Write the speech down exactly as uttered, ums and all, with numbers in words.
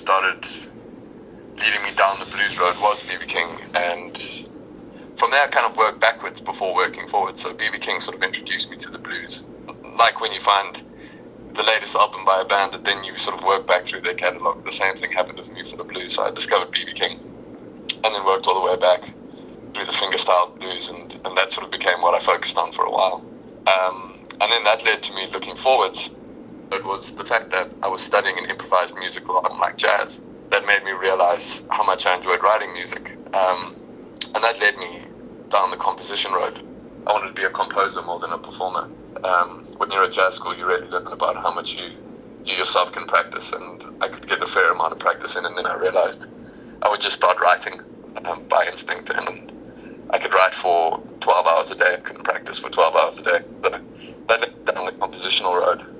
started leading me down the blues road was B B King, and from there I kind of worked backwards before working forward. So B B King sort of introduced me to the blues. Like when you find the latest album by a band that then you sort of work back through their catalogue, the same thing happened with me for the blues. So I discovered B B King and then worked all the way back through the fingerstyle blues, and, and that sort of became what I focused on for a while. Um, and then that led to me looking forwards. It was the fact that I was studying an improvised music a lot like jazz that made me realize how much I enjoyed writing music. Um, and that led me down the composition road. I wanted to be a composer more than a performer. Um, when you're at jazz school, you really learn about how much you, you yourself can practice, and I could get a fair amount of practice in, and then I realized I would just start writing um, by instinct, and I could write for twelve hours a day. I couldn't practice for twelve hours a day. So that led down the compositional road.